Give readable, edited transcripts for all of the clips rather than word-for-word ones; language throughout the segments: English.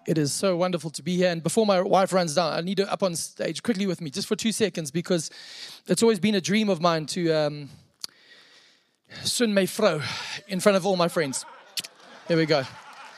It is so wonderful to be here. And before my wife runs down, I need her up on stage quickly with me, just for 2 seconds, because it's always been a dream of mine to soon may fro in front of all my friends. There we go.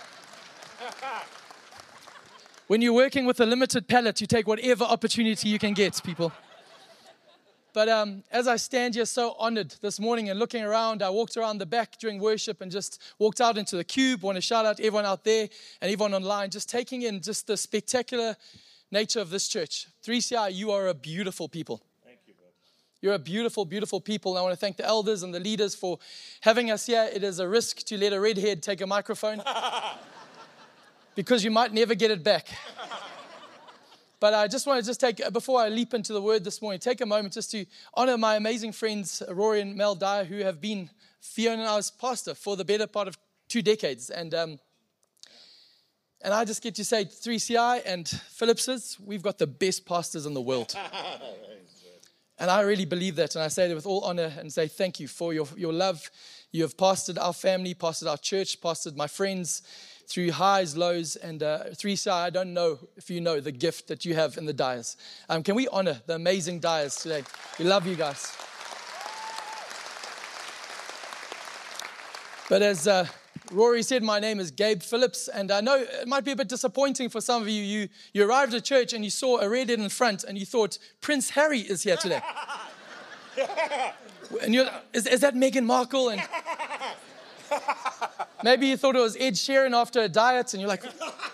When you're working with a limited palette, you take whatever opportunity you can get, people. But as I stand here so honored this morning and looking around, I walked around the back during worship and just walked out into the cube. I want to shout out to everyone out there and everyone online, just taking in just the spectacular nature of this church. 3CI, you are a beautiful people. Thank you, bud. You're a beautiful, beautiful people. And I want to thank the elders and the leaders for having us here. It is a risk to let a redhead take a microphone because you might never get it back. But I just want to take, before I leap into the word this morning, take a moment just to honor my amazing friends, Rory and Mel Dyer, who have been Fiona and I's pastor for the better part of 2 decades. And I just get to say 3CI and Phillips's, we've got the best pastors in the world. And I really believe that. And I say that with all honor and say thank you for your love. You have pastored our family, pastored our church, pastored my friends, through highs, lows, and 3CI, I don't know if you know the gift that you have in the Dyers. Can we honor the amazing Dyers today? We love you guys. But as Rory said, my name is Gabe Phillips, and I know it might be a bit disappointing for some of you. You arrived at church and you saw a redhead in front, and you thought, Prince Harry is here today. And is that Meghan Markle? And maybe you thought it was Ed Sheeran after a diet, and you're like...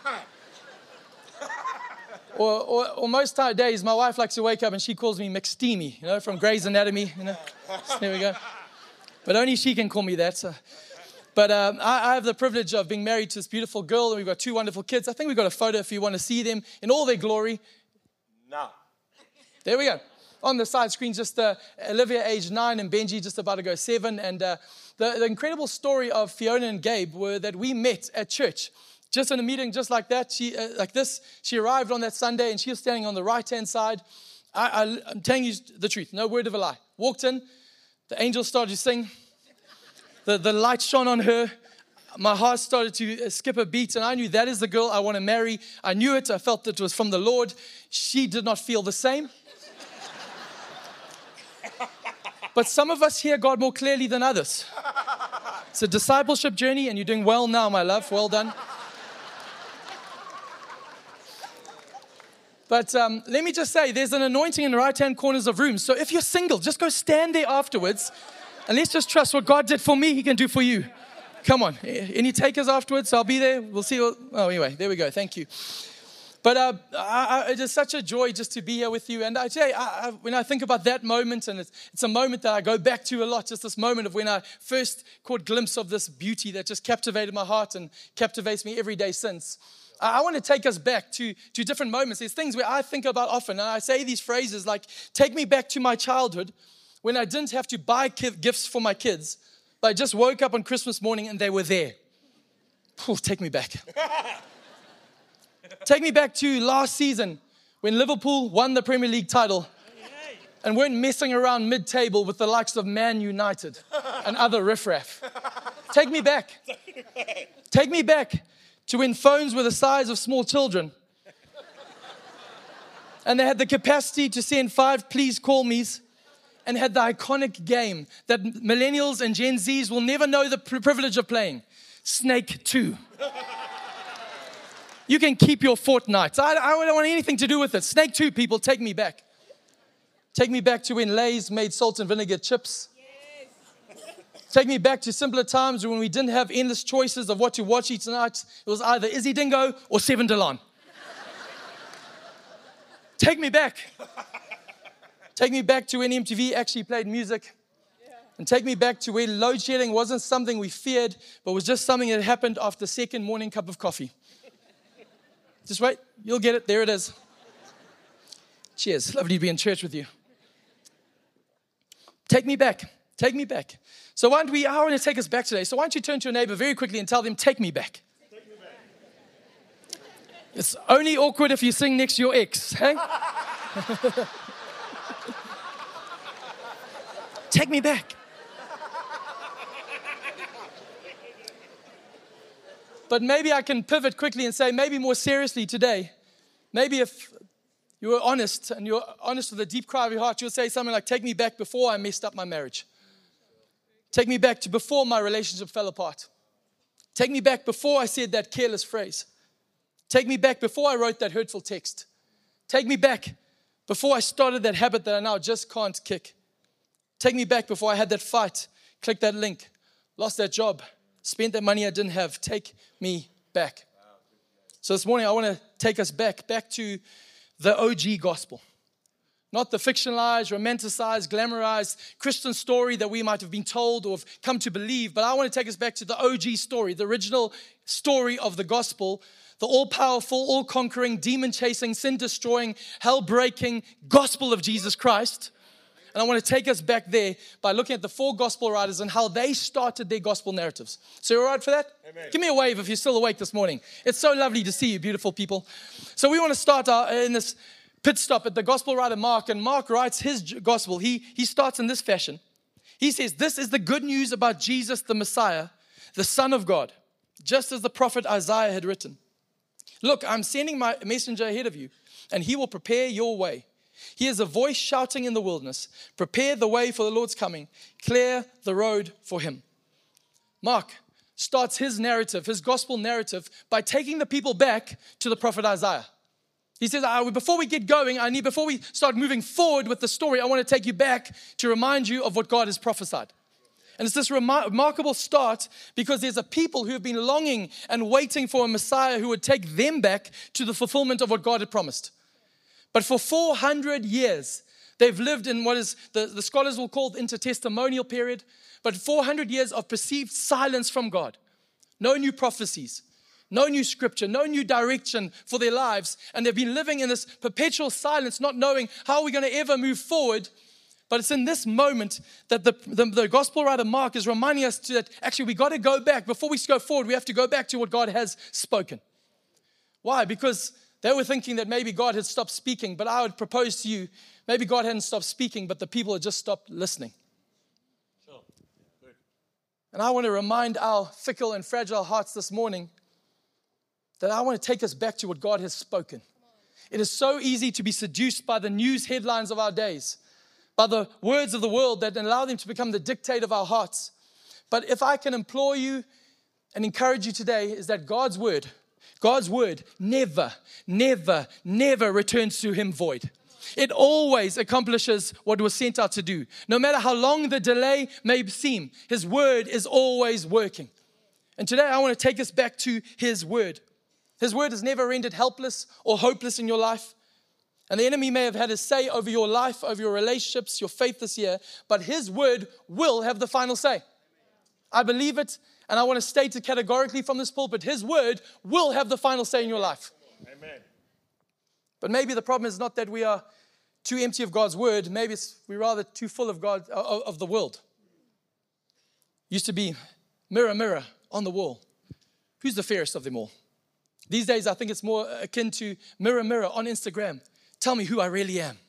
or most days, my wife likes to wake up and she calls me McSteamy, from Grey's Anatomy, So there we go. But only she can call me that. So. But I have the privilege of being married to this beautiful girl, and we've got 2 wonderful kids. I think we've got a photo if you want to see them in all their glory. No. There we go. On the side screen, just Olivia, age 9, and Benji, just about to go 7. And the incredible story of Fiona and Gabe were that we met at church. Just in a meeting just like that, she arrived on that Sunday, and she was standing on the right-hand side. I'm telling you the truth, no word of a lie. Walked in, the angels started to sing. The light shone on her. My heart started to skip a beat, and I knew that is the girl I want to marry. I knew it. I felt that it was from the Lord. She did not feel the same. But some of us hear God more clearly than others. It's a discipleship journey, and you're doing well now, my love. Well done. But let me just say, there's an anointing in the right-hand corners of rooms. So if you're single, just go stand there afterwards, and let's just trust what God did for me, He can do for you. Come on. Any takers afterwards? I'll be there. We'll see. Anyway, there we go. Thank you. But it is such a joy just to be here with you. And I tell you, when I think about that moment, and it's a moment that I go back to a lot, just this moment of when I first caught a glimpse of this beauty that just captivated my heart and captivates me every day since. I want to take us back to different moments. There's things where I think about often, and I say these phrases like, take me back to my childhood when I didn't have to buy gifts for my kids, but I just woke up on Christmas morning and they were there. Take me back. Take me back to last season when Liverpool won the Premier League title and weren't messing around mid-table with the likes of Man United and other riffraff. Take me back. Take me back to when phones were the size of small children and they had the capacity to send 5 please call me's and had the iconic game that millennials and Gen Zs will never know the privilege of playing, Snake 2. You can keep your Fortnite. I don't want anything to do with it. Snake 2, people, take me back. Take me back to when Lay's made salt and vinegar chips. Yes. Take me back to simpler times when we didn't have endless choices of what to watch each night. It was either Izzy Dingo or Seven Delon. Take me back. Take me back to when MTV actually played music. And take me back to when load shedding wasn't something we feared, but was just something that happened after the second morning cup of coffee. Just wait, you'll get it. There it is. Cheers. Lovely to be in church with you. Take me back. Take me back. So I want to take us back today. So why don't you turn to your neighbor very quickly and tell them, take me back. Take me back. It's only awkward if you sing next to your ex. Hey? Take me back. But maybe I can pivot quickly and say, maybe more seriously today, maybe if you were honest and you're honest with a deep cry of your heart, you'll say something like, take me back before I messed up my marriage. Take me back to before my relationship fell apart. Take me back before I said that careless phrase. Take me back before I wrote that hurtful text. Take me back before I started that habit that I now just can't kick. Take me back before I had that fight, clicked that link, lost that job, spent that money I didn't have. Take me back. So this morning I want to take us back to the OG gospel. Not the fictionalized, romanticized, glamorized Christian story that we might have been told or have come to believe. But I want to take us back to the OG story, the original story of the gospel, the all-powerful, all-conquering, demon-chasing, sin-destroying, hell-breaking gospel of Jesus Christ. And I want to take us back there by looking at the 4 gospel writers and how they started their gospel narratives. So you're all right for that? Amen. Give me a wave if you're still awake this morning. It's so lovely to see you, beautiful people. So we want to start in this pit stop at the gospel writer Mark, and Mark writes his gospel. He starts in this fashion. He says, this is the good news about Jesus the Messiah, the Son of God, just as the prophet Isaiah had written. Look, I'm sending my messenger ahead of you, and he will prepare your way. He is a voice shouting in the wilderness, prepare the way for the Lord's coming, clear the road for him. Mark starts his narrative, his gospel narrative, by taking the people back to the prophet Isaiah. He says, before we get going, before we start moving forward with the story, I want to take you back to remind you of what God has prophesied. And it's this remarkable start because there's a people who have been longing and waiting for a Messiah who would take them back to the fulfillment of what God had promised. But for 400 years, they've lived in what is the scholars will call the intertestamental period, but 400 years of perceived silence from God. No new prophecies. No new scripture, no new direction for their lives. And they've been living in this perpetual silence, not knowing how we're going to ever move forward. But it's in this moment that the gospel writer Mark is reminding us that actually we got to go back. Before we go forward, we have to go back to what God has spoken. Why? Because they were thinking that maybe God had stopped speaking. But I would propose to you, maybe God hadn't stopped speaking, but the people had just stopped listening. Sure. Good. And I want to remind our fickle and fragile hearts this morning that I want to take us back to what God has spoken. It is so easy to be seduced by the news headlines of our days, by the words of the world that allow them to become the dictate of our hearts. But if I can implore you and encourage you today, is that God's word never, never, never returns to him void. It always accomplishes what it was sent out to do. No matter how long the delay may seem, his word is always working. And today I want to take us back to his word. His word has never rendered helpless or hopeless in your life. And the enemy may have had a say over your life, over your relationships, your faith this year, but his word will have the final say. I believe it, and I want to state it categorically from this pulpit. His word will have the final say in your life. Amen. But maybe the problem is not that we are too empty of God's word. Maybe we're rather too full of God, of the world. Used to be, mirror, mirror on the wall. Who's the fairest of them all? These days, I think it's more akin to mirror, mirror on Instagram. Tell me who I really am.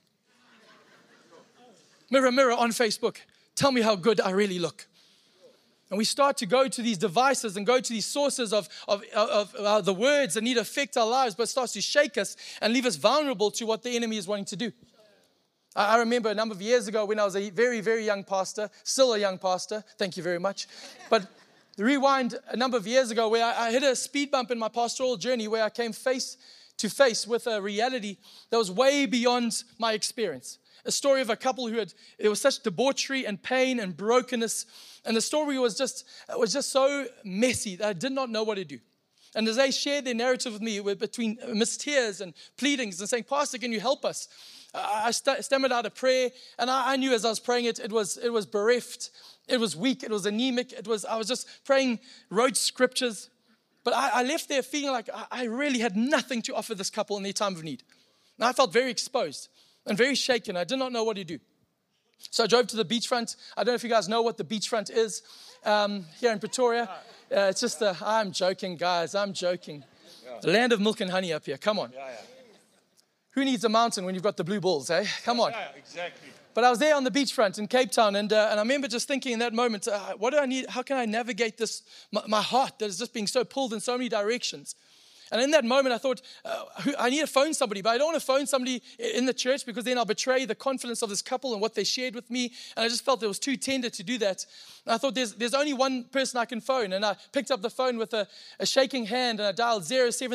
Mirror, mirror on Facebook. Tell me how good I really look. And we start to go to these devices and go to these sources of the words that need to affect our lives, but it starts to shake us and leave us vulnerable to what the enemy is wanting to do. I remember a number of years ago when I was a very, very young pastor, still a young pastor. Thank you very much. But rewind a number of years ago where I hit a speed bump in my pastoral journey where I came face to face with a reality that was way beyond my experience. A story of a couple it was such debauchery and pain and brokenness. And the story was just so messy that I did not know what to do. And as they shared their narrative with me, between amidst tears and pleadings and saying, Pastor, can you help us? I stammered out a prayer, and I knew as I was praying it was bereft. It was weak. It was anemic. I was just praying, wrote scriptures. But I left there feeling like I really had nothing to offer this couple in their time of need. And I felt very exposed and very shaken. I did not know what to do. So I drove to the beachfront. I don't know if you guys know what the beachfront is here in Pretoria. It's just I'm joking, guys. I'm joking. The land of milk and honey up here. Come on. Yeah. Who needs a mountain when you've got the blue balls, eh? Come on. Yeah, exactly. But I was there on the beachfront in Cape Town, and I remember just thinking in that moment, what do I need? How can I navigate this, my heart that is just being so pulled in so many directions? And in that moment, I thought, I need to phone somebody, but I don't want to phone somebody in the church because then I'll betray the confidence of this couple and what they shared with me. And I just felt it was too tender to do that. And I thought, there's only one person I can phone. And I picked up the phone with a shaking hand, and I dialed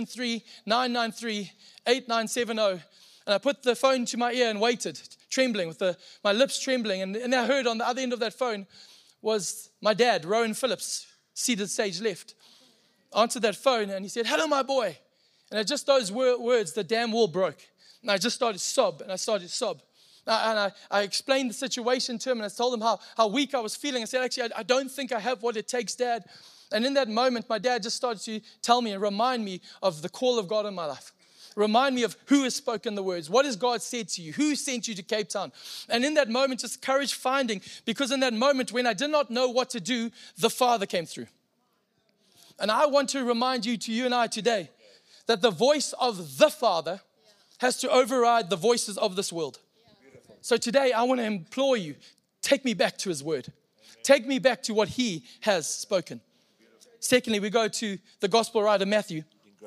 073-993-8970. And I put the phone to my ear and waited, trembling, with my lips trembling. And I heard on the other end of that phone was my dad, Rowan Phillips, seated stage left. Answered that phone, and he said, "Hello, my boy." And at just those words, the damn wall broke. And I just started to sob, and I started to sob. And I explained the situation to him, and I told him how weak I was feeling. I said, "Actually, I don't think I have what it takes, Dad." And in that moment, my dad just started to tell me and remind me of the call of God in my life. Remind me of who has spoken the words. What has God said to you? Who sent you to Cape Town? And in that moment, just courage finding, because in that moment when I did not know what to do, the Father came through. And I want to remind you and I today, that the voice of the Father has to override the voices of this world. So today, I want to implore you, take me back to His word. Take me back to what He has spoken. Secondly, we go to the gospel writer, Matthew.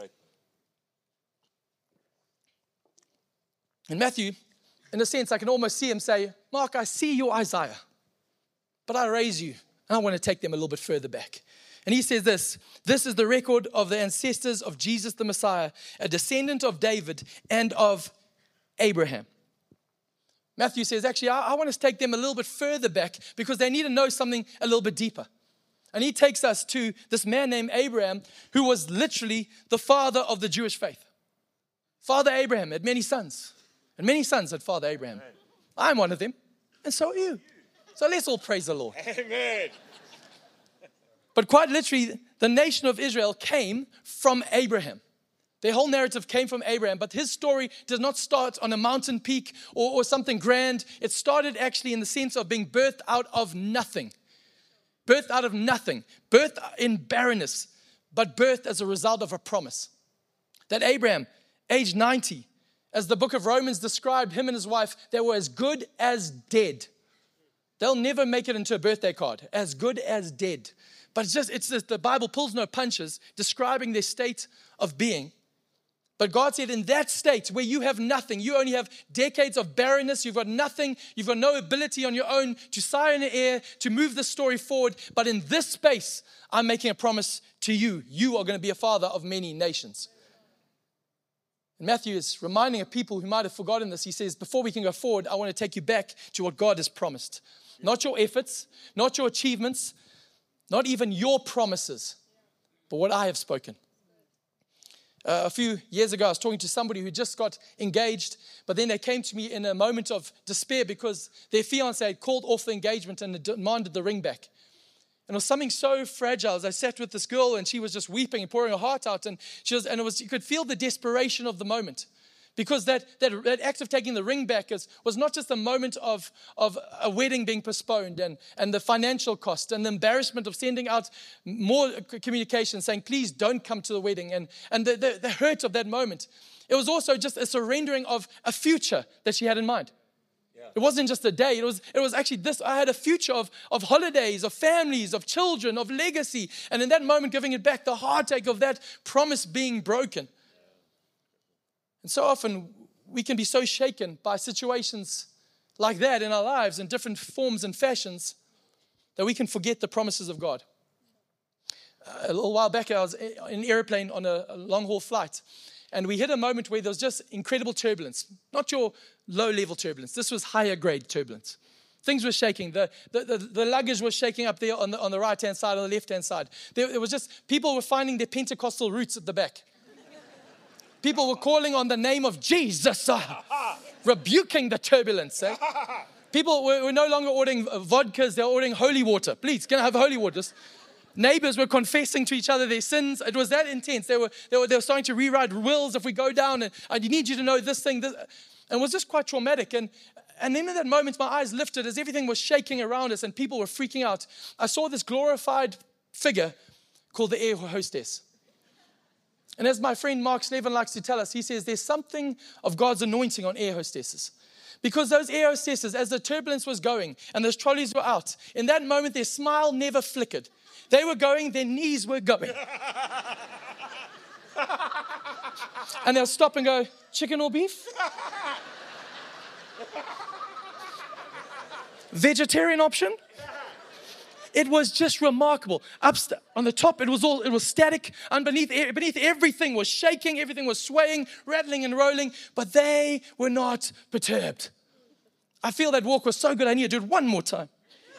In Matthew, in a sense, I can almost see him say, "Mark, I see your Isaiah, but I raise you, and I want to take them a little bit further back." And he says this is the record of the ancestors of Jesus the Messiah, a descendant of David and of Abraham. Matthew says, actually, I want to take them a little bit further back because they need to know something a little bit deeper. And he takes us to this man named Abraham, who was literally the father of the Jewish faith. Father Abraham had many sons, and many sons had Father Abraham. I'm one of them, and so are you. So let's all praise the Lord. Amen. But quite literally, the nation of Israel came from Abraham. Their whole narrative came from Abraham, but his story does not start on a mountain peak or something grand. It started actually in the sense of being birthed out of nothing. Birthed out of nothing. Birthed in barrenness, but birthed as a result of a promise. That Abraham, age 90, as the book of Romans described him and his wife, they were as good as dead. They'll never make it into a birthday card. As good as dead. But it's just the Bible pulls no punches, describing their state of being. But God said, in that state where you have nothing, you only have decades of barrenness, you've got nothing, you've got no ability on your own to sigh in the air, to move the story forward. But in this space, I'm making a promise to you. You are going to be a father of many nations. And Matthew is reminding of people who might have forgotten this. He says, before we can go forward, I want to take you back to what God has promised. Not your efforts, not your achievements, not even your promises, but what I have spoken. A few years ago, I was talking to somebody who just got engaged, but then they came to me in a moment of despair because their fiancé had called off the engagement and demanded the ring back. And it was something so fragile. As I sat with this girl, and she was just weeping and pouring her heart out, and you could feel the desperation of the moment. Because that act of taking the ring back was not just a moment of a wedding being postponed and the financial cost and the embarrassment of sending out more communication saying, please don't come to the wedding, and the hurt of that moment. It was also just a surrendering of a future that she had in mind. Yeah. It wasn't just a day. It was actually this. I had a future of holidays, of families, of children, of legacy. And in that moment, giving it back, the heartache of that promise being broken. And so often we can be so shaken by situations like that in our lives in different forms and fashions that we can forget the promises of God. A little while back, I was in an airplane on a long-haul flight, and we hit a moment where there was just incredible turbulence. Not your low-level turbulence. This was higher-grade turbulence. Things were shaking. The luggage was shaking up there on the right-hand side, on the left-hand side. There was just, people were finding their Pentecostal roots at the back. People were calling on the name of Jesus, rebuking the turbulence. People were no longer ordering vodkas, they were ordering holy water. Please, can I have holy water? Neighbors were confessing to each other their sins. It was that intense. They were starting to rewrite wills. If we go down, and I need you to know this thing. And it was just quite traumatic. And then in that moment, my eyes lifted as everything was shaking around us and people were freaking out. I saw this glorified figure called the air hostess. And as my friend Mark Slevin likes to tell us, he says there's something of God's anointing on air hostesses. Because those air hostesses, as the turbulence was going and those trolleys were out, in that moment, their smile never flickered. They were going, their knees were going. And they'll stop and go, chicken or beef? Vegetarian option? It was just remarkable. On the top, it was static. Beneath everything was shaking, everything was swaying, rattling and rolling, but they were not perturbed. I feel that walk was so good, I need to do it one more time.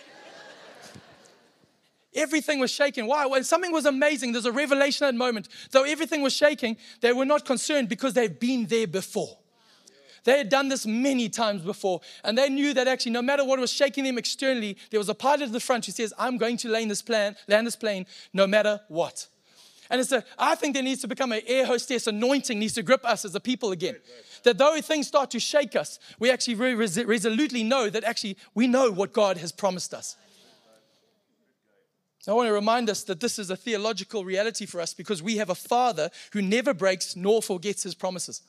Everything was shaking. Why? When something was amazing, there's a revelation at that moment. Though everything was shaking, they were not concerned because they've been there before. They had done this many times before, and they knew that actually no matter what was shaking them externally, there was a pilot at the front who says, I'm going to land this plane no matter what. And I think there needs to become an air hostess anointing needs to grip us as a people again. That though things start to shake us, we actually resolutely know that actually we know what God has promised us. I want to remind us that this is a theological reality for us because we have a Father who never breaks nor forgets his promises.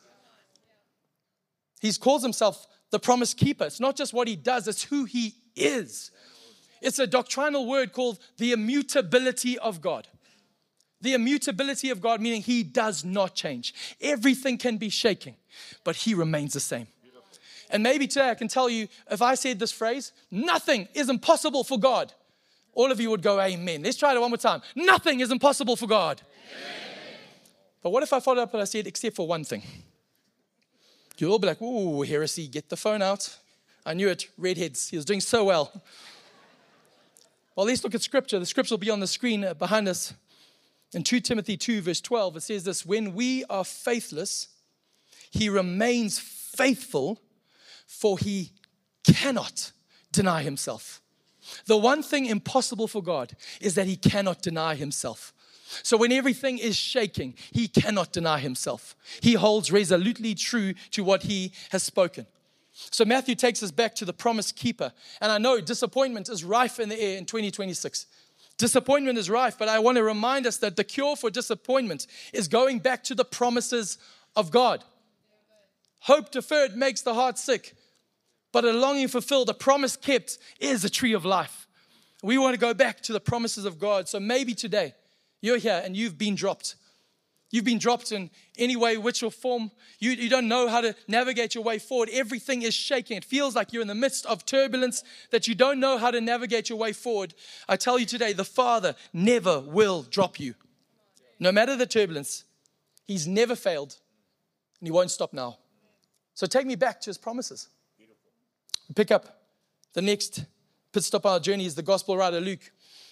He calls himself the promise keeper. It's not just what he does, it's who he is. It's a doctrinal word called the immutability of God. The immutability of God, meaning he does not change. Everything can be shaking, but he remains the same. And maybe today I can tell you, if I said this phrase, nothing is impossible for God, all of you would go, amen. Let's try it one more time. Nothing is impossible for God. Amen. But what if I followed up and I said, except for one thing? You'll all be like, ooh, heresy, get the phone out. I knew it, redheads. He was doing so well. Well, let's look at Scripture. The Scripture will be on the screen behind us. In 2 Timothy 2, verse 12, it says this, when we are faithless, he remains faithful, for he cannot deny himself. The one thing impossible for God is that he cannot deny himself. So when everything is shaking, he cannot deny himself. He holds resolutely true to what he has spoken. So Matthew takes us back to the promise keeper. And I know disappointment is rife in the air in 2026. Disappointment is rife, but I want to remind us that the cure for disappointment is going back to the promises of God. Hope deferred makes the heart sick, but a longing fulfilled, a promise kept is a tree of life. We want to go back to the promises of God. So maybe today, you're here and you've been dropped. You've been dropped in any way, which or form. You don't know how to navigate your way forward. Everything is shaking. It feels like you're in the midst of turbulence, that you don't know how to navigate your way forward. I tell you today, the Father never will drop you. No matter the turbulence, he's never failed and he won't stop now. So take me back to his promises. Pick up the next pit stop on our journey is the gospel writer Luke.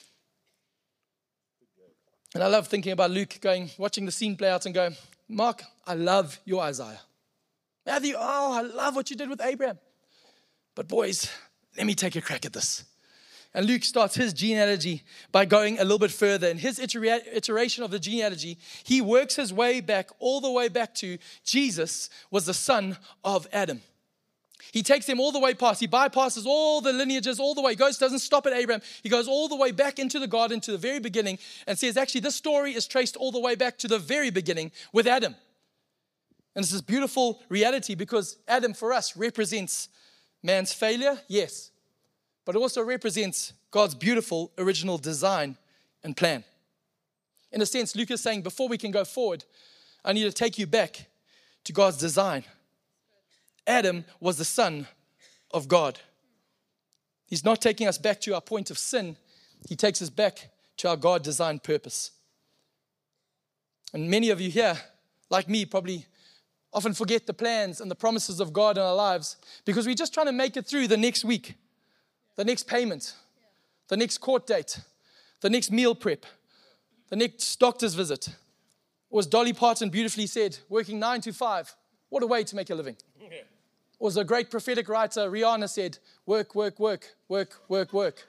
And I love thinking about Luke watching the scene play out and going, Mark, I love your Isaiah. Matthew, I love what you did with Abraham. But boys, let me take a crack at this. And Luke starts his genealogy by going a little bit further. In his iteration of the genealogy, he works his way back, all the way back to Jesus was the son of Adam. He takes them all the way past. He bypasses all the lineages all the way. Doesn't stop at Abraham. He goes all the way back into the garden to the very beginning and says, actually, this story is traced all the way back to the very beginning with Adam. And it's this beautiful reality because Adam for us represents man's failure, yes, but it also represents God's beautiful original design and plan. In a sense, Luke is saying, before we can go forward, I need to take you back to God's design. Adam was the son of God. He's not taking us back to our point of sin. He takes us back to our God-designed purpose. And many of you here, like me, probably often forget the plans and the promises of God in our lives because we're just trying to make it through the next week, the next payment, the next court date, the next meal prep, the next doctor's visit. Or as Dolly Parton beautifully said, working 9 to 5. What a way to make a living. Or as a great prophetic writer, Rihanna said, work, work, work, work, work, work.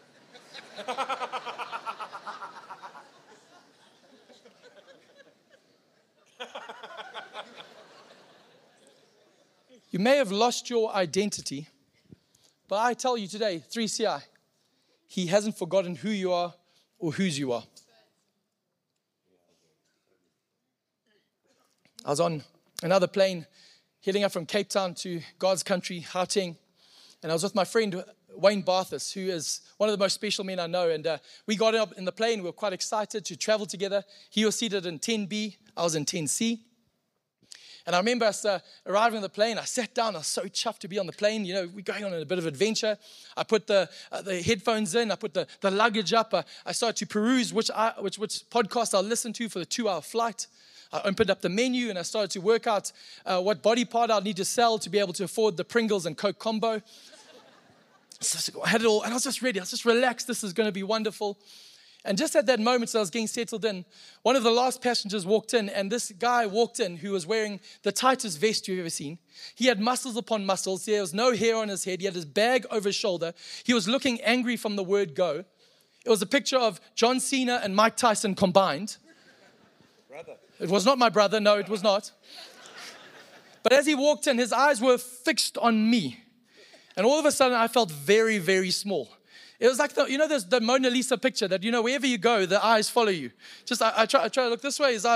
You may have lost your identity, but I tell you today, 3CI, he hasn't forgotten who you are or whose you are. I was on another plane heading up from Cape Town to God's country, Gauteng. And I was with my friend Wayne Barthus, who is one of the most special men I know. And we got up in the plane. We were quite excited to travel together. He was seated in 10B. I was in 10C. And I remember us arriving on the plane. I sat down. I was so chuffed to be on the plane. You know, we're going on a bit of adventure. I put the headphones in. I put the luggage up. I started to peruse which podcast I'll listen to for the 2-hour flight. I opened up the menu and I started to work out what body part I'd need to sell to be able to afford the Pringles and Coke combo. So I had it all, and I was just ready. I was just relaxed. This is going to be wonderful. And just at that moment, as I was getting settled in, one of the last passengers walked in, and this guy walked in who was wearing the tightest vest you've ever seen. He had muscles upon muscles. There was no hair on his head. He had his bag over his shoulder. He was looking angry from the word go. It was a picture of John Cena and Mike Tyson combined. Brother. It was not my brother. No, it was not. But as he walked in, his eyes were fixed on me. And all of a sudden, I felt very, very small. It was like, there's the Mona Lisa picture that, wherever you go, the eyes follow you. Just, I try to look this way, his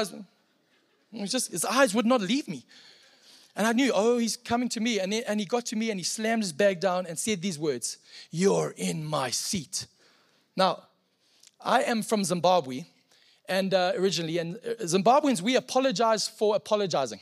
eyes would not leave me. And I knew, he's coming to me. And he got to me and he slammed his bag down and said these words, "You're in my seat." Now, I am from Zimbabwe, and originally, and Zimbabweans, we apologize for apologizing.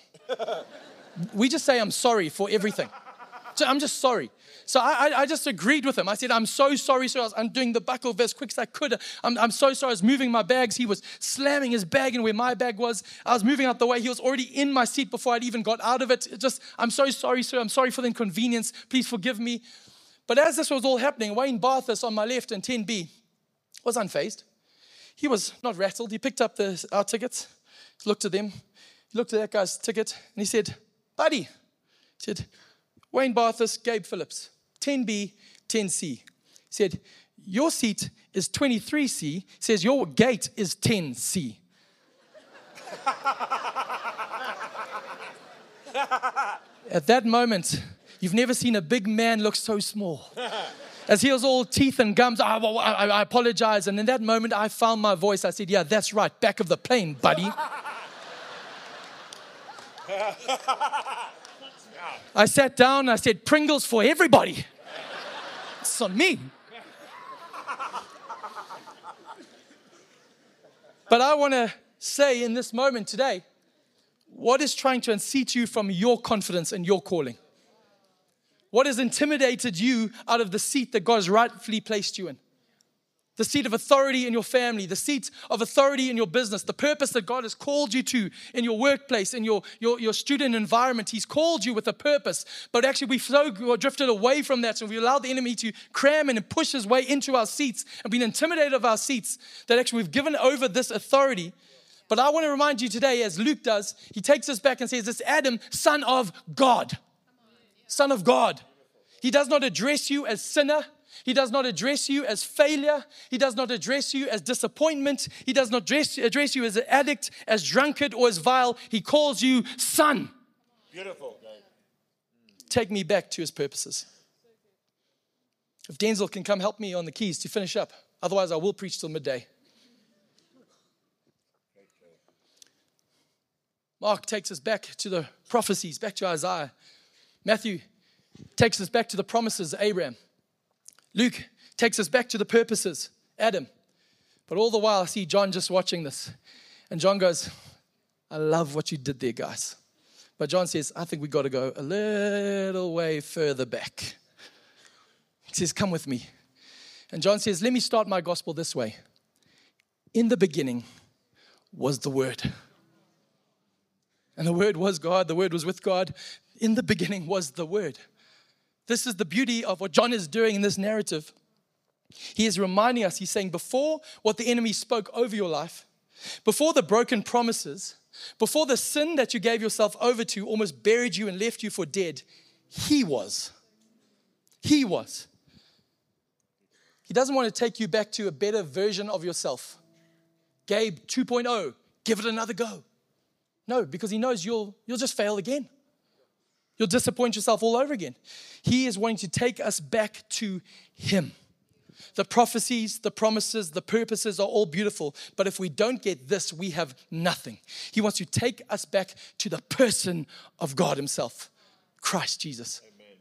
We just say, "I'm sorry" for everything. So I'm just sorry. So I just agreed with him. I said, "I'm so sorry, sir. I'm doing the buckle as quick as I could. I'm so sorry." I was moving my bags. He was slamming his bag in where my bag was. I was moving out the way. He was already in my seat before I'd even got out of it. "I'm so sorry, sir. I'm sorry for the inconvenience. Please forgive me." But as this was all happening, Wayne Barthus on my left in 10B was unfazed. He was not rattled. He picked up our tickets, looked at them. He looked at that guy's ticket, and he said, "Buddy," he said, "Wayne Barthus, Gabe Phillips, 10B, 10C. He said, "Your seat is 23C. He says, "Your gate is 10C. At that moment, you've never seen a big man look so small. As he was all teeth and gums, I apologize. And in that moment, I found my voice. I said, "Yeah, that's right. Back of the plane, buddy." I sat down and I said, "Pringles for everybody." It's on me. But I want to say in this moment today, what is trying to unseat you from your confidence and your calling? What has intimidated you out of the seat that God has rightfully placed you in? The seat of authority in your family, the seat of authority in your business, the purpose that God has called you to in your workplace, in your student environment. He's called you with a purpose. But actually we've so drifted away from that, and we allowed the enemy to cram and push his way into our seats and been intimidated of our seats, that actually we've given over this authority. But I want to remind you today, as Luke does, he takes us back and says, "This Adam, son of God." Son of God. He does not address you as sinner. He does not address you as failure. He does not address you as disappointment. He does not address you as an addict, as drunkard, or as vile. He calls you son. Beautiful. Take me back to his purposes. If Denzel can come help me on the keys to finish up. Otherwise, I will preach till midday. Mark takes us back to the prophecies, back to Isaiah. Matthew takes us back to the promises of Abraham. Luke takes us back to the purposes, Adam. But all the while, I see John just watching this. And John goes, "I love what you did there, guys." But John says, "I think we got to go a little way further back." He says, "Come with me." And John says, "Let me start my gospel this way. In the beginning was the Word. And the Word was God. The Word was with God. In the beginning was the Word." This is the beauty of what John is doing in this narrative. He is reminding us, he's saying, before what the enemy spoke over your life, before the broken promises, before the sin that you gave yourself over to almost buried you and left you for dead, He was. He was. He doesn't want to take you back to a better version of yourself. Gabe 2.0, give it another go. No, because He knows you'll just fail again. You'll disappoint yourself all over again. He is wanting to take us back to Him. The prophecies, the promises, the purposes are all beautiful. But if we don't get this, we have nothing. He wants to take us back to the person of God Himself. Christ Jesus.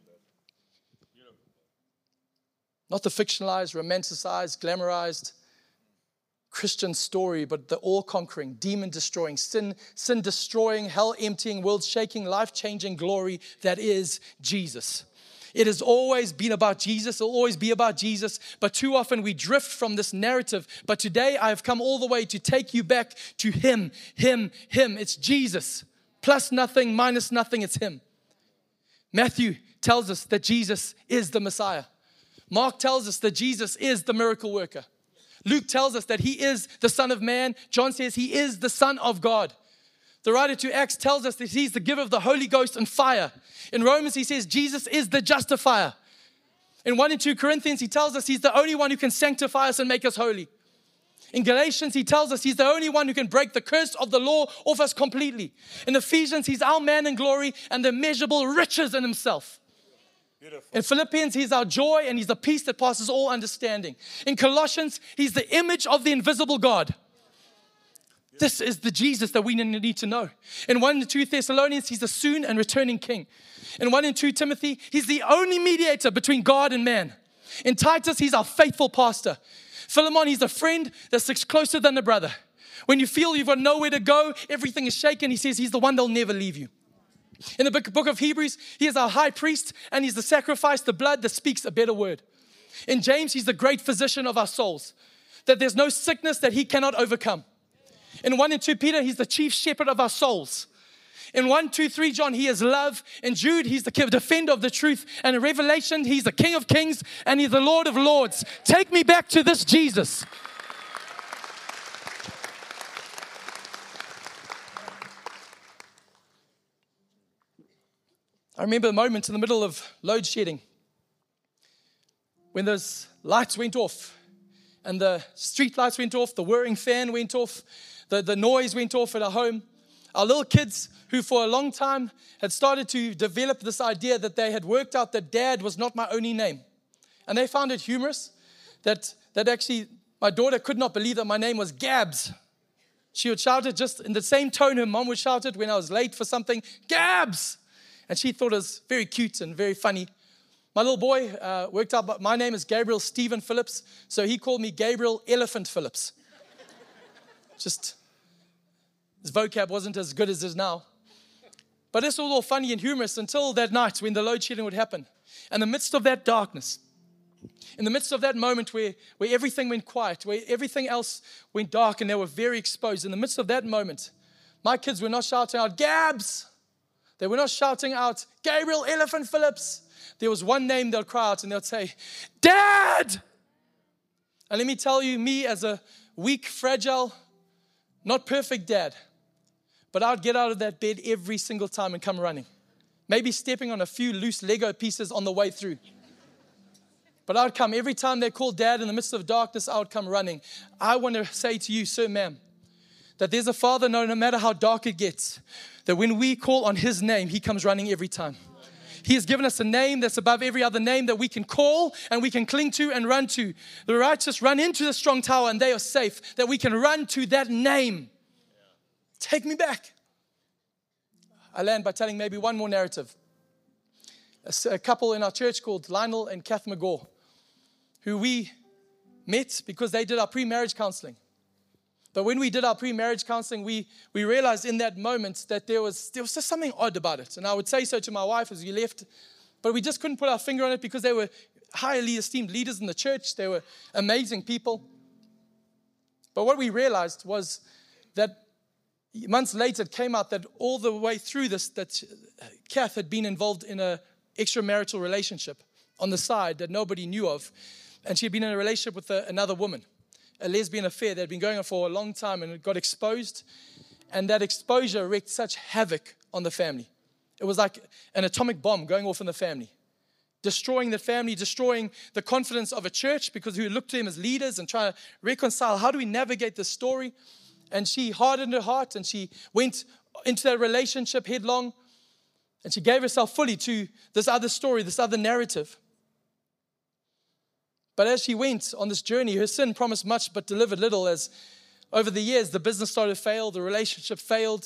Not the fictionalized, romanticized, glamorized Christian story, but the all-conquering, demon-destroying, sin-destroying, hell-emptying, world-shaking, life-changing glory that is Jesus. It has always been about Jesus. It'll always be about Jesus. But too often we drift from this narrative. But today I have come all the way to take you back to Him, Him, Him. It's Jesus. Plus nothing, minus nothing, it's Him. Matthew tells us that Jesus is the Messiah. Mark tells us that Jesus is the miracle worker. Luke tells us that He is the Son of Man. John says He is the Son of God. The writer to Acts tells us that He's the giver of the Holy Ghost and fire. In Romans, he says Jesus is the justifier. In 1 and 2 Corinthians, he tells us He's the only one who can sanctify us and make us holy. In Galatians, he tells us He's the only one who can break the curse of the law off us completely. In Ephesians, He's our man in glory and the immeasurable riches in Himself. Beautiful. In Philippians, He's our joy and He's the peace that passes all understanding. In Colossians, He's the image of the invisible God. This is the Jesus that we need to know. In 1 and 2 Thessalonians, He's the soon and returning King. In 1 and 2 Timothy, He's the only mediator between God and man. In Titus, He's our faithful pastor. Philemon, He's a friend that sticks closer than a brother. When you feel you've got nowhere to go, everything is shaken, He says He's the one that'll never leave you. In the book of Hebrews, He is our high priest and He's the sacrifice, the blood that speaks a better word. In James, He's the great physician of our souls, that there's no sickness that He cannot overcome. In 1 and 2 Peter, He's the chief shepherd of our souls. In 1, 2, 3 John, He is love. In Jude, He's the defender of the truth. And in Revelation, He's the King of kings and He's the Lord of lords. Take me back to this Jesus. I remember a moment in the middle of load shedding when those lights went off and the street lights went off, the whirring fan went off, the noise went off at our home. Our little kids, who for a long time had started to develop this idea that they had worked out that Dad was not my only name. And they found it humorous that actually my daughter could not believe that my name was Gabs. She would shout it just in the same tone her mom would shout it when I was late for something, Gabs! And she thought it was very cute and very funny. My little boy worked out, but my name is Gabriel Stephen Phillips, so he called me Gabriel Elephant Phillips. Just, his vocab wasn't as good as it is now. But this was all funny and humorous until that night when the load shedding would happen. In the midst of that darkness, in the midst of that moment where everything went quiet, where everything else went dark and they were very exposed, in the midst of that moment, my kids were not shouting out, Gabs! They were not shouting out, Gabriel Elephant Phillips. There was one name they'll cry out and they'll say, Dad! And let me tell you, me as a weak, fragile, not perfect dad, but I'd get out of that bed every single time and come running. Maybe stepping on a few loose Lego pieces on the way through. But I'd come every time they called Dad in the midst of darkness, I would come running. I want to say to you, sir, ma'am, that there's a Father, no matter how dark it gets, that when we call on His name, He comes running every time. He has given us a name that's above every other name that we can call and we can cling to and run to. The righteous run into the strong tower and they are safe, that we can run to that name. Take me back. I land by telling maybe one more narrative. A couple in our church called Lionel and Kath McGaw, who we met because they did our pre-marriage counseling. But when we did our pre-marriage counseling, we realized in that moment that there was just something odd about it. And I would say so to my wife as we left, but we just couldn't put our finger on it because they were highly esteemed leaders in the church. They were amazing people. But what we realized was that months later it came out that all the way through this, that Kath had been involved in an extramarital relationship on the side that nobody knew of. And she had been in a relationship with another woman. A lesbian affair that had been going on for a long time, and it got exposed. And that exposure wreaked such havoc on the family. It was like an atomic bomb going off in the family. Destroying the family, destroying the confidence of a church because we looked to them as leaders and try to reconcile. How do we navigate this story? And she hardened her heart and she went into that relationship headlong. And she gave herself fully to this other story, this other narrative. But as she went on this journey, her sin promised much but delivered little, as over the years the business started to fail, the relationship failed,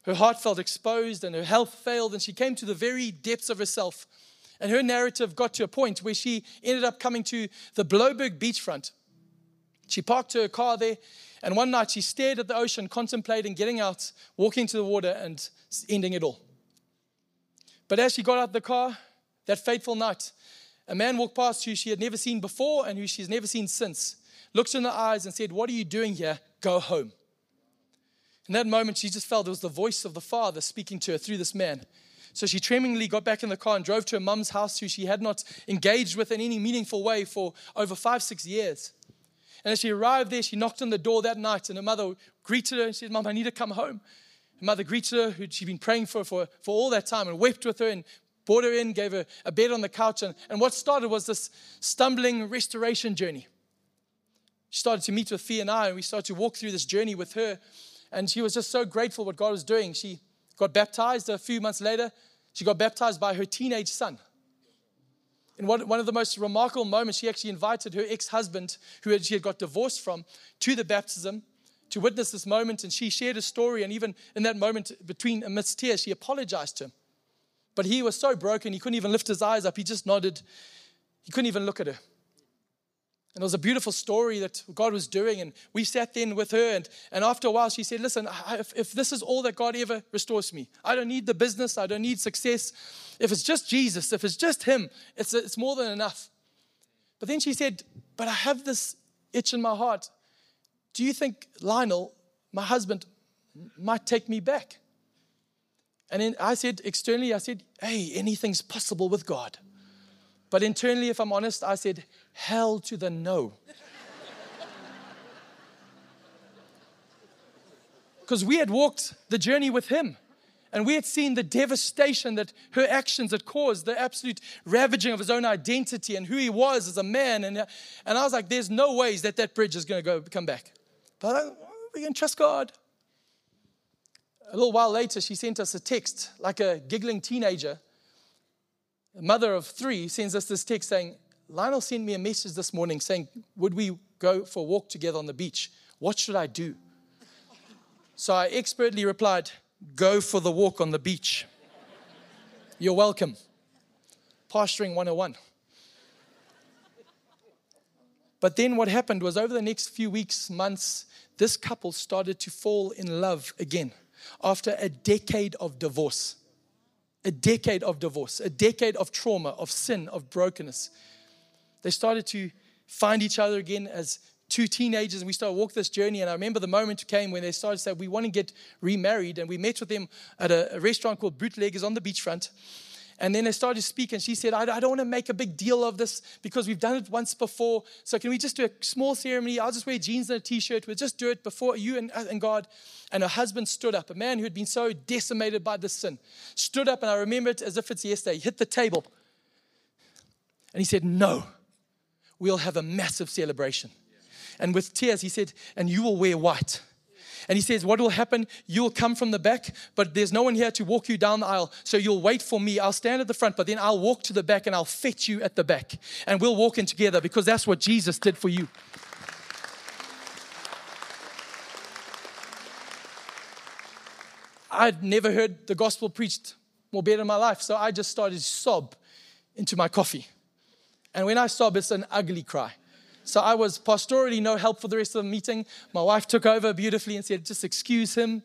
Her heart felt exposed and her health failed, and she came to the very depths of herself. And her narrative got to a point where she ended up coming to the Bloberg beachfront. She parked her car there, and one night she stared at the ocean, contemplating getting out, walking to the water, and ending it all. But as she got out the car, that fateful night, a man walked past who she had never seen before and who she's never seen since, looked in her eyes and said, "What are you doing here? Go home." In that moment, she just felt it was the voice of the Father speaking to her through this man. So she tremblingly got back in the car and drove to her mum's house, who she had not engaged with in any meaningful way for over 5-6 years. And as she arrived there, she knocked on the door that night, and her mother greeted her and said, "Mom, I need to come home." Her mother greeted her, who she'd been praying for all that time, and wept with her and brought her in, gave her a bed on the couch. And what started was this stumbling restoration journey. She started to meet with Fee and I, and we started to walk through this journey with her. And she was just so grateful what God was doing. She got baptized a few months later. She got baptized by her teenage son. In one of the most remarkable moments, she actually invited her ex-husband, she had got divorced from, to the baptism to witness this moment. And she shared a story. And even in that moment, amidst tears, she apologized to him. But he was so broken, he couldn't even lift his eyes up. He just nodded. He couldn't even look at her. And it was a beautiful story that God was doing. And we sat then with her. And after a while, she said, "Listen, if this is all that God ever restores me, I don't need the business. I don't need success. If it's just Jesus, if it's just Him, it's more than enough." But then she said, "But I have this itch in my heart. Do you think Lionel, my husband, might take me back?" And then I said, externally, "Hey, anything's possible with God." But internally, if I'm honest, I said, "Hell to the no." Because we had walked the journey with Him. And we had seen the devastation that her actions had caused, the absolute ravaging of His own identity and who He was as a man. And I was like, there's no ways that bridge is going to come back. But we can trust God. A little while later, she sent us a text, like a giggling teenager. A mother of 3 sends us this text saying, "Lionel sent me a message this morning saying, would we go for a walk together on the beach? What should I do?" So I expertly replied, "Go for the walk on the beach." You're welcome. Pastoring 101. But then what happened was over the next few weeks, months, this couple started to fall in love again after a decade of divorce. A decade of divorce, a decade of trauma, of sin, of brokenness. They started to find each other again as 2 teenagers, and we started to walk this journey. And I remember the moment came when they started to say, "We want to get remarried." And we met with them at a restaurant called Bootleggers on the beachfront. And then they started to speak, and she said, I don't want to make a big deal of this because we've done it once before. So can we just do a small ceremony? I'll just wear jeans and a T-shirt. We'll just do it before you and God. And her husband stood up, a man who had been so decimated by this sin, stood up, and I remember it as if it's yesterday. He hit the table, and he said, "No, we'll have a massive celebration." And with tears, he said, "And you will wear white." And he says, "What will happen? You'll come from the back, but there's no one here to walk you down the aisle. So you'll wait for me. I'll stand at the front, but then I'll walk to the back and I'll fetch you at the back. And we'll walk in together because that's what Jesus did for you." I'd never heard the gospel preached more better in my life. So I just started to sob into my coffee. And when I sob, it's an ugly cry. So I was pastorally no help for the rest of the meeting. My wife took over beautifully and said, "Just excuse him."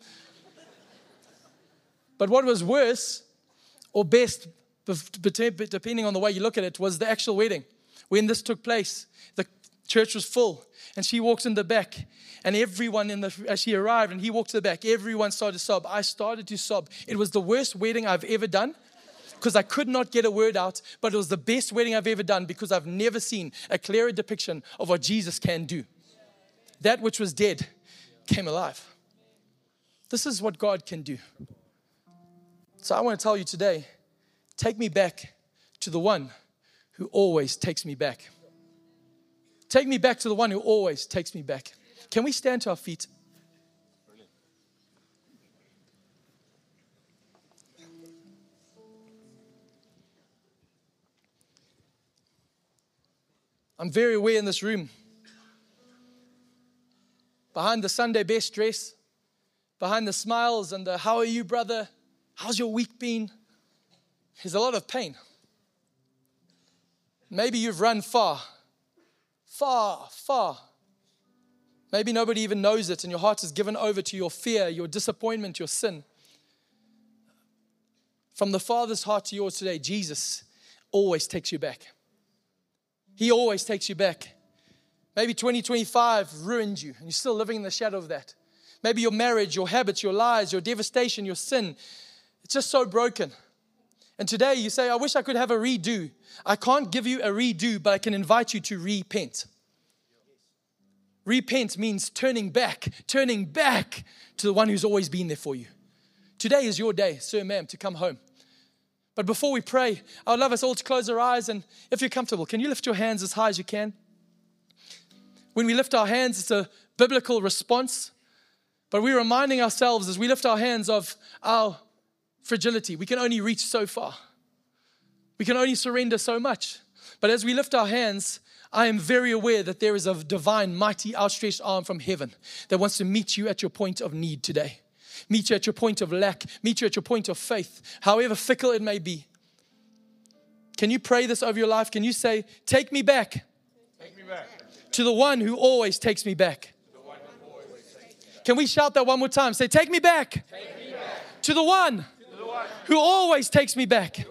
But what was worse, or best, depending on the way you look at it, was the actual wedding. When this took place, the church was full. And she walked in the back. And everyone as she arrived and he walked to the back, everyone started to sob. I started to sob. It was the worst wedding I've ever done, because I could not get a word out, but it was the best wedding I've ever done because I've never seen a clearer depiction of what Jesus can do. That which was dead came alive. This is what God can do. So I want to tell you today, take me back to the one who always takes me back. Take me back to the one who always takes me back. Can we stand to our feet? I'm very aware in this room, behind the Sunday best dress, behind the smiles and the how are you, brother? How's your week been? There's a lot of pain. Maybe you've run far. Maybe nobody even knows it and your heart is given over to your fear, your disappointment, your sin. From the Father's heart to yours today, Jesus always takes you back. He always takes you back. Maybe 2025 ruined you and you're still living in the shadow of that. Maybe your marriage, your habits, your lies, your devastation, your sin, it's just so broken. And today you say, I wish I could have a redo. I can't give you a redo, but I can invite you to repent. Repent means turning back to the one who's always been there for you. Today is your day, sir, ma'am, to come home. But before we pray, I would love us all to close our eyes. And if you're comfortable, can you lift your hands as high as you can? When we lift our hands, it's a biblical response. But we're reminding ourselves as we lift our hands of our fragility. We can only reach so far. We can only surrender so much. But as we lift our hands, I am very aware that there is a divine, mighty, outstretched arm from heaven that wants to meet you at your point of need today. Meet you at your point of lack. Meet you at your point of faith, however fickle it may be. Can you pray this over your life? Can you say, take me back, to the one who always takes me back? Can we shout that one more time? Say, take me back, to the one who always takes me back.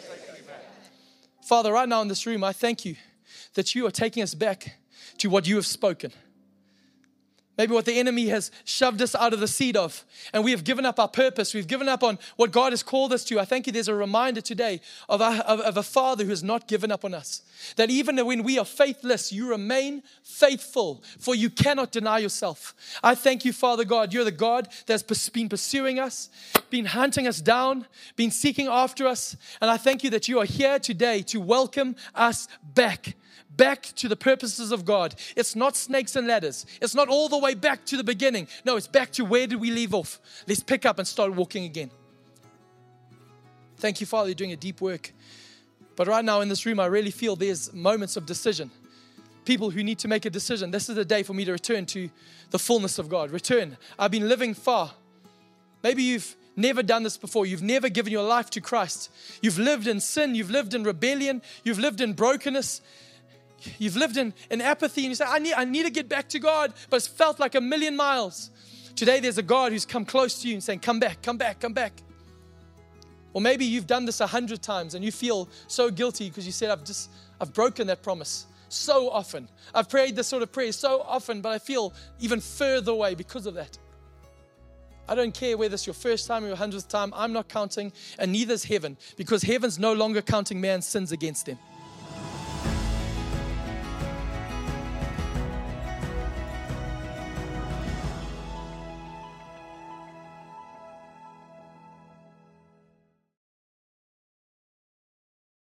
Father, right now in this room, I thank you that you are taking us back to what you have spoken. Maybe what the enemy has shoved us out of the seat of, and we have given up our purpose. We've given up on what God has called us to. I thank you there's a reminder today of a Father who has not given up on us. That even when we are faithless, you remain faithful, for you cannot deny yourself. I thank you, Father God. You're the God that's been pursuing us, been hunting us down, been seeking after us. And I thank you that you are here today to welcome us back to the purposes of God. It's not snakes and ladders. It's not all the way back to the beginning. No, it's back to where did we leave off? Let's pick up and start walking again. Thank you, Father, you're doing a deep work. But right now in this room, I really feel there's moments of decision. People who need to make a decision. This is the day for me to return to the fullness of God. Return. I've been living far. Maybe you've never done this before. You've never given your life to Christ. You've lived in sin. You've lived in rebellion. You've lived in brokenness. You've lived in apathy, and you say, I need to get back to God, but it's felt like a million miles. Today there's a God who's come close to you and saying, come back. Or maybe you've done this 100 times and you feel so guilty because you said, I've broken that promise so often. I've prayed this sort of prayer so often, but I feel even further away because of that. I don't care whether it's your first time or your 100th time. I'm not counting, and neither is heaven, because heaven's no longer counting man's sins against them.